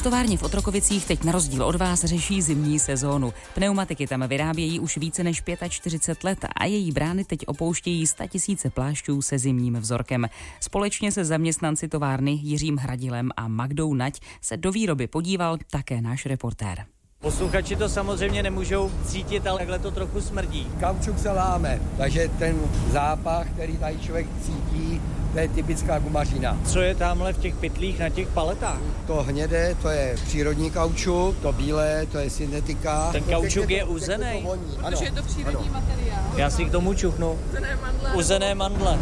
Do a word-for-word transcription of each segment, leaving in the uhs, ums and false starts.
továrně v Otrokovicích teď na rozdíl od vás řeší zimní sezónu. Pneumatiky tam vyrábějí už více než čtyřicet pět let a její brány teď opouštějí statisíce plášťů se zimním vzorkem. Společně se zaměstnanci továrny Jiřím Hradilem a Magdou Nať se do výroby podíval také náš reportér. Posluchači to samozřejmě nemůžou cítit, ale takhle to trochu smrdí. Kaučuk se láme, takže ten zápach, který tady člověk cítí, to je typická gumařina. Co je tamhle v těch pytlích na těch paletách? To hnědé, to je přírodní kaučuk, to bílé, to je syntetika. Ten kaučuk je uzený? Protože je to přírodní ano. materiál. Já si k tomu čuchnu. Uzené mandle. Uzené mandle.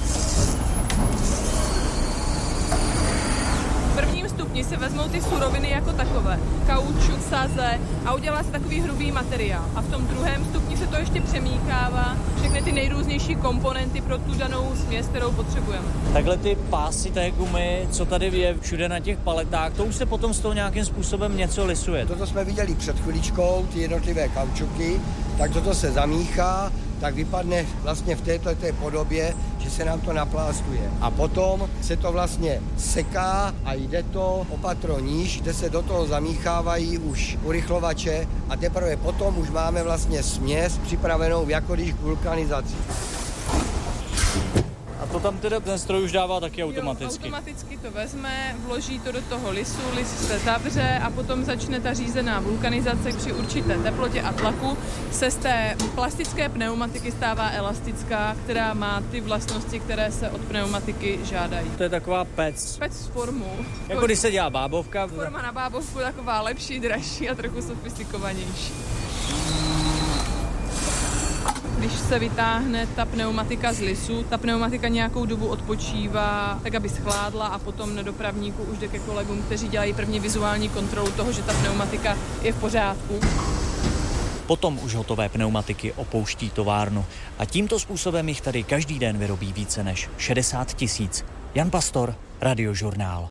V prvním stupni se vezmou ty suroviny jako takové, kaučuk, saze a udělá se takový hrubý materiál. A v tom druhém stupni se to ještě přemíchává, všechny ty nejrůznější komponenty pro tu danou směs, kterou potřebujeme. Takhle ty pásy té gumy, co tady je všude na těch paletách, to už se potom z toho nějakým způsobem něco lisuje. Toto jsme viděli před chviličkou, ty jednotlivé kaučuky, tak toto se zamíchá, tak vypadne vlastně v této té podobě, že se nám to naplástuje. A potom se to vlastně seká a jde to opatro níž, kde se do toho zamíchávají už urychlovače a teprve potom už máme vlastně směs připravenou jako když k vulkanizaci. A to tam teda ten stroj už dává taky automaticky? Jo, automaticky to vezme, vloží to do toho lisu, lis se zavře a potom začne ta řízená vulkanizace při určité teplotě a tlaku. Se z té plastické pneumatiky stává elastická, která má ty vlastnosti, které se od pneumatiky žádají. To je taková pec. Pec s formou. Jako když se dělá bábovka. Forma na bábovku taková lepší, dražší a trochu sofistikovanější. Když se vytáhne ta pneumatika z lisu, ta pneumatika nějakou dobu odpočívá, tak aby schládla a potom na dopravníku už jde ke kolegům, kteří dělají první vizuální kontrolu toho, že ta pneumatika je v pořádku. Potom už hotové pneumatiky opouští továrnu a tímto způsobem jich tady každý den vyrobí více než šedesát tisíc. Jan Pastor, Radiožurnál.